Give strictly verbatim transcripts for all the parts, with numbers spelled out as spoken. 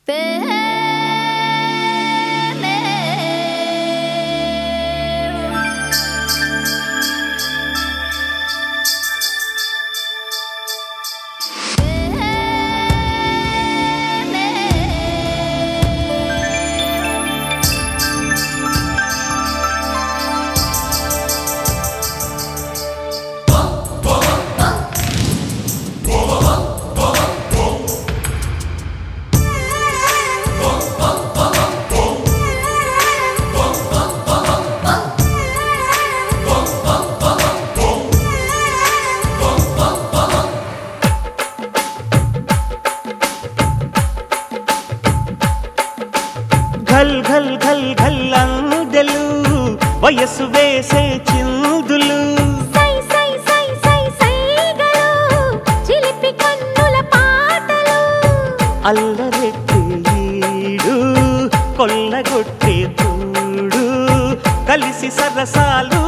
ఘల్ ఘల్ ఘల్ ఘల్ అందెలు వయసు వేసే చిందులు సై సై సై సై సైగలు చిలిపి కన్నుల పాటలు అల్లరెట్టే ఈడు కొల్లగొట్టే తోడు కలిసి సరసాలు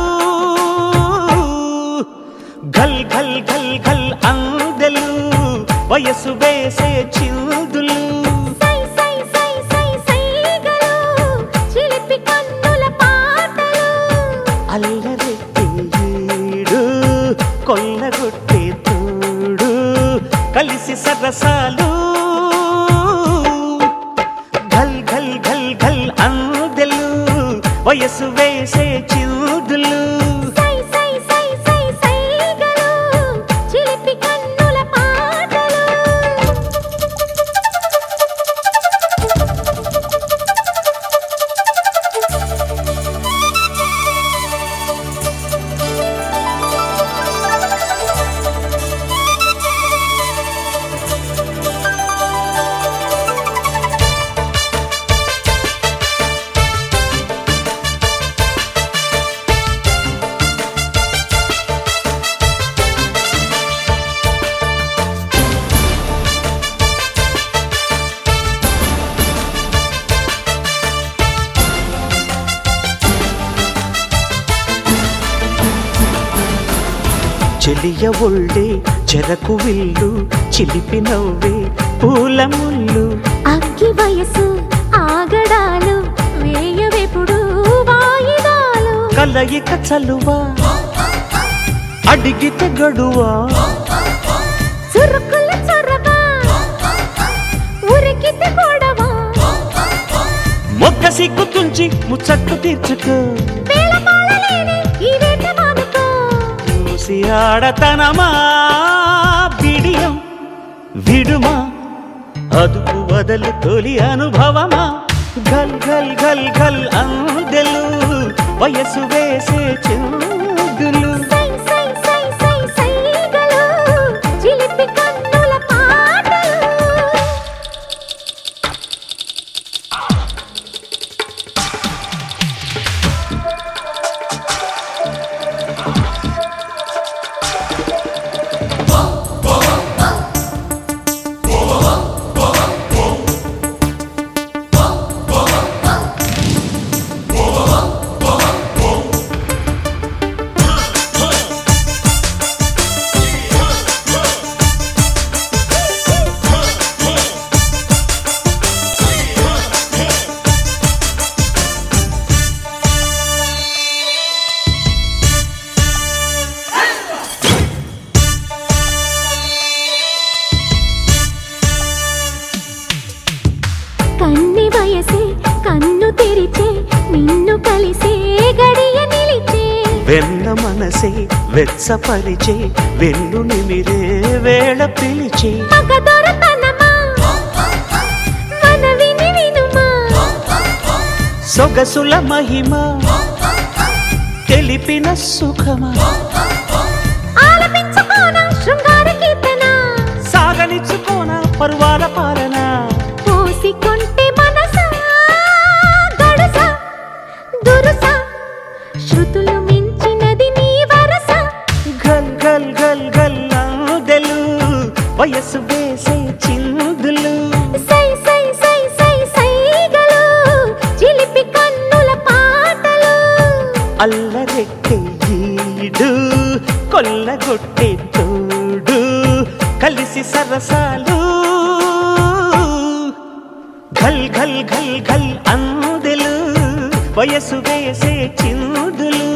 ఘల్ ఘల్ ఘల్ ఘల్ అందెలు వయసు వేసే చిందులు అల్లరెట్టే ఈడు కొల్లగొట్టే తోడు కలిసి సరసాలు ఘల్ ఘల్ ఘల్ ఘల్ అందెలు వయసు వేసే చిందులు చెలియ ఒళ్ళే చెరకు విల్లు చిలిపి నవ్వే పూల ముళ్ళు అగ్గి వయసు ఆగడాలు వేయవెప్పుడు వాయిదాలు కలయిక చలువా అడిగితే గడువా చురుకుల చొరవా ఉరికితే గొడవా మొగ్గ సిగ్గు తుంచి ముచ్చట్టు తీర్చుకో ఆడతనమా బిడియం విడుమా అదుపు వదలు తొలి అనుభవమా ఘల్ ఘల్ ఘల్ ఘల్ అందెలు వయసు వేసే చిందులు కన్ని వయసే కన్ను తెరిచే నిన్ను కలిసే గడియ నిలిచే వెన్న మనసే వెచ్చపరిచే వెన్ను నిమిరే వేళ పిలిచే మగదొరతనమా మనవిని వినుమా సొగసుల మహిమ తెలిపిన సుఖమా ఆలపించుకోనా శృంగార కీర్తన సాగనిచ్చుకోనా పరువాల పాలన పోసికొంటే మనసా గడుస దురుస శృతులు మించినది నీ వరస ఘల్ ఘల్ ఘల్ ఘల్ అందెలు వయసు వేసే చిందులు సై సై సై సై సైగలు చిలిపి కన్నుల పాటలు అల్లరెట్టే ఈడు కొల్లగొట్టే తోడు కలిసి సరసాలు ఘల్ ఘల్ ఘల్ అందెలు వయసు వేసే చిందులు